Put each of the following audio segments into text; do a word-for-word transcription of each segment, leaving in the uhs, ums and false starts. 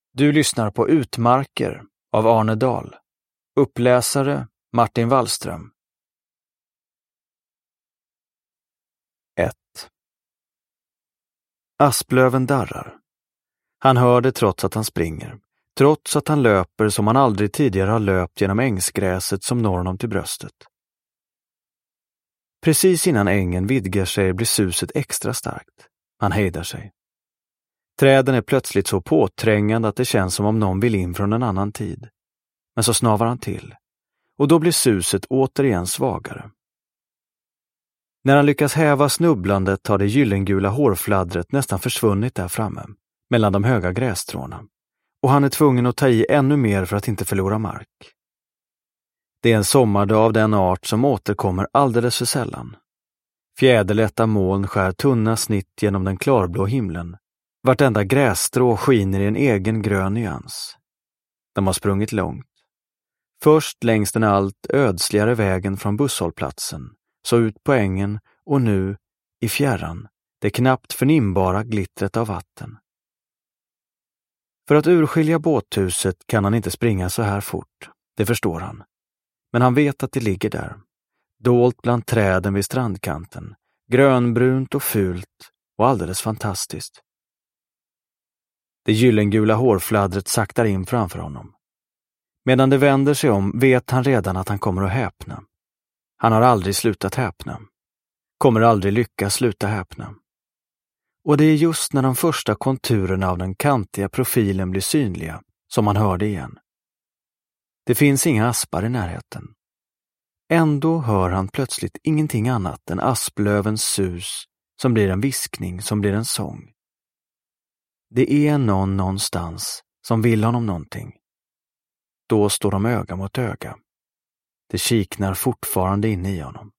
Du lyssnar på Utmarker av Arne Dahl. Uppläsare Martin Wallström. ett. Asplöven darrar. Han hör det trots att han springer, trots att han löper som han aldrig tidigare har löpt genom ängsgräset som når honom till bröstet. Precis innan ängen vidgar sig blir suset extra starkt. Han hejdar sig. Träden är plötsligt så påträngande att det känns som om någon vill in från en annan tid. Men så snavar han till, och då blir suset återigen svagare. När han lyckas häva snubblandet har det gyllengula hårfladdret nästan försvunnit där framme, mellan de höga grässtråna, och han är tvungen att ta i ännu mer för att inte förlora mark. Det är en sommardag av den art som återkommer alldeles för sällan. Fjäderlätta moln skär tunna snitt genom den klarblå himlen. Vartenda grässtrå skiner i en egen grön nyans. De har sprungit långt. Först längs den allt ödsligare vägen från busshållplatsen, så ut på ängen och nu, i fjärran, det knappt förnimbara glittret av vatten. För att urskilja båthuset kan han inte springa så här fort, det förstår han. Men han vet att det ligger där, dolt bland träden vid strandkanten, grönbrunt och fult och alldeles fantastiskt. Det gyllengula hårfladdret saktar in framför honom. Medan det vänder sig om vet han redan att han kommer att häpna. Han har aldrig slutat häpna. Kommer aldrig lyckas sluta häpna. Och det är just när de första konturerna av den kantiga profilen blir synliga som han hör det igen. Det finns inga aspar i närheten. Ändå hör han plötsligt ingenting annat än asplövens sus som blir en viskning, som blir en sång. Det är någon någonstans som vill honom någonting. Då står de öga mot öga. Det kiknar fortfarande inne i honom.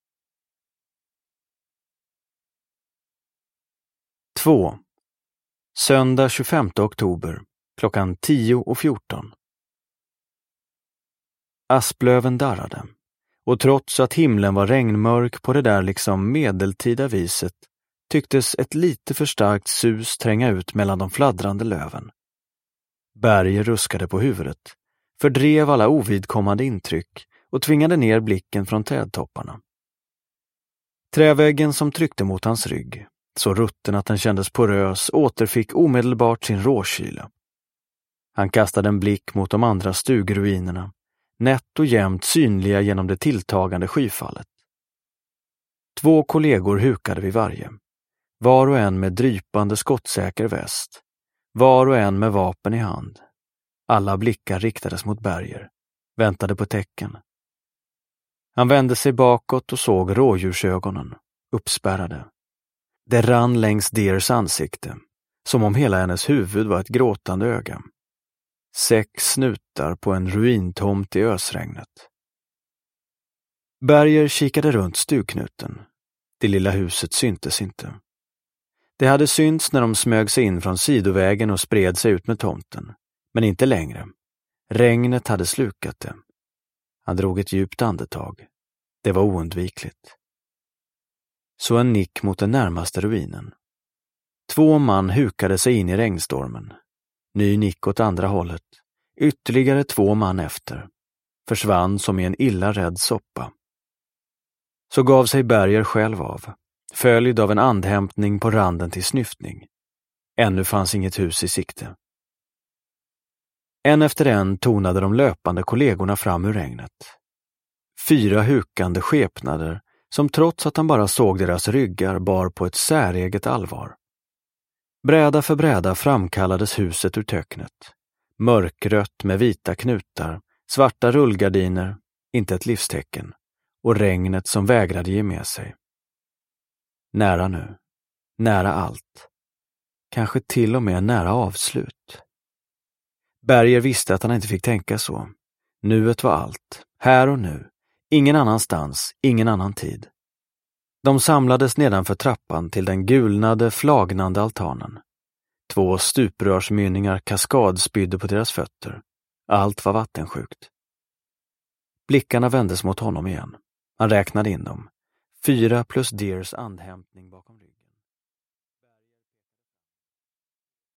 två. Söndag tjugofemte oktober, klockan tio och fjorton. Asplöven darrade, och trots att himlen var regnmörk på det där liksom medeltida viset tycktes ett lite för starkt sus tränga ut mellan de fladdrande löven. Berger ruskade på huvudet, fördrev alla ovidkommande intryck och tvingade ner blicken från trädtopparna. Träväggen som tryckte mot hans rygg, så rutten att den kändes porös, återfick omedelbart sin råkyla. Han kastade en blick mot de andra stugruinerna, nätt och jämnt synliga genom det tilltagande skyfallet. Två kollegor hukade vid varje, var och en med drypande skottsäker väst, var och en med vapen i hand. Alla blickar riktades mot Berger, väntade på tecken. Han vände sig bakåt och såg rådjursögonen, uppspärrade. Det rann längs Deers ansikte, som om hela hennes huvud var ett gråtande öga. Sex snutar på en ruintomt i ösregnet. Berger kikade runt stugknuten. Det lilla huset syntes inte. Det hade synts när de smög sig in från sidovägen och spred sig ut med tomten, men inte längre. Regnet hade slukat det. Han drog ett djupt andetag. Det var oundvikligt. Så en nick mot den närmaste ruinen. Två man hukade sig in i regnstormen. Ny nick åt andra hållet. Ytterligare två man efter. Försvann som i en illa rädd soppa. Så gav sig Berger själv av, följd av en andhämtning på randen till snyftning. Ännu fanns inget hus i sikte. En efter en tonade de löpande kollegorna fram ur regnet. Fyra hukande skepnader som trots att han bara såg deras ryggar bar på ett säreget allvar. Bräda för bräda framkallades huset ur töcknet. Mörkrött med vita knutar, svarta rullgardiner, inte ett livstecken, och regnet som vägrade ge med sig. Nära nu, nära allt. Kanske till och med nära avslut. Berger visste att han inte fick tänka så. Nuet var allt, här och nu. Ingen annanstans, ingen annan tid. De samlades nedanför trappan till den gulnade, flagnande altanen. Två stuprörsmynningar kaskadspydde på deras fötter. Allt var vattensjukt. Blickarna vändes mot honom igen. Han räknade in dem. Fyra plus Deers andhämtning bakom ryggen.